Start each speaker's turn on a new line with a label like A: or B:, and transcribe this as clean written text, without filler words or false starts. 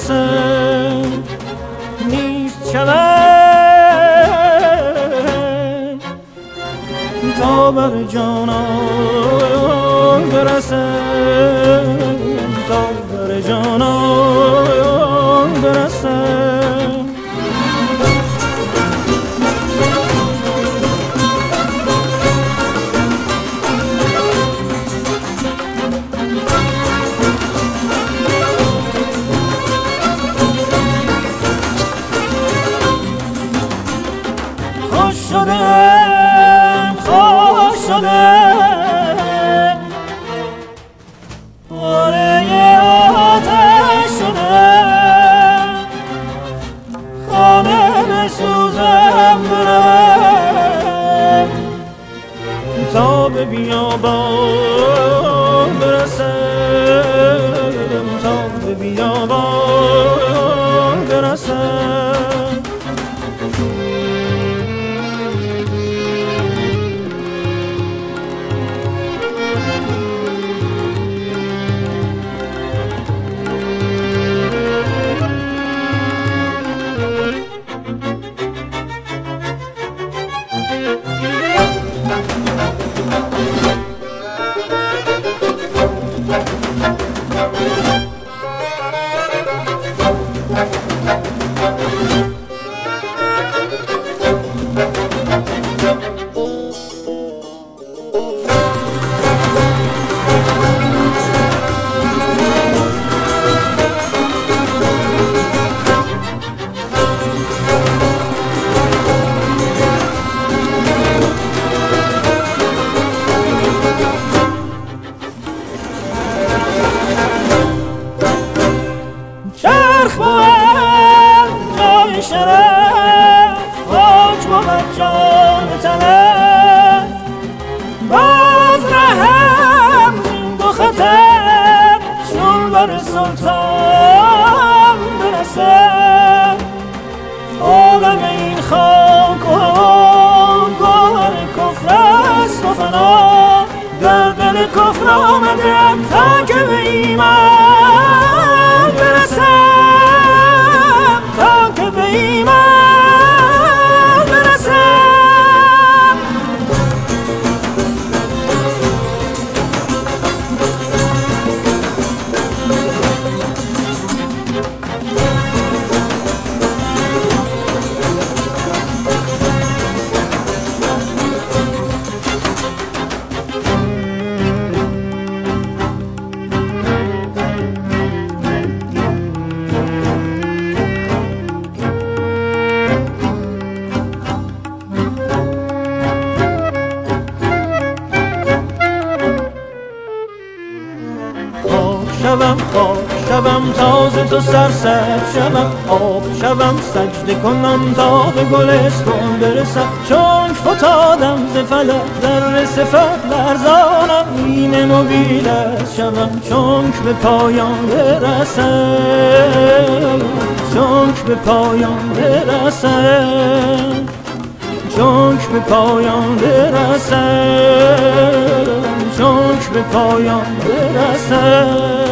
A: برسه نیست شود تا بر جانان برسه تا بر جانان برسه خوش شده باره آتش شده خانه بسوزم برم تا به بیابان برسم تا به بیابان برسم چرخ بود جای شرف خاک بود جان تنه باز رهم دو خطر چون بر سلطان برسه عالم این خاک و گوهر کفر است و فنا در دل کفر آمدم تا که به ایمان برسم تا که به ایمان برسم خاک شوم تازه تو سرسبز شوم آب شوم سجده کنم تا به گلستان برسم چونک فتادم ز فلک در صفت لرزانم اینه مبیلت شوم چونک به پایان برسم چونک به پایان برسم چونک به پایان برسم چونک به پایان برسم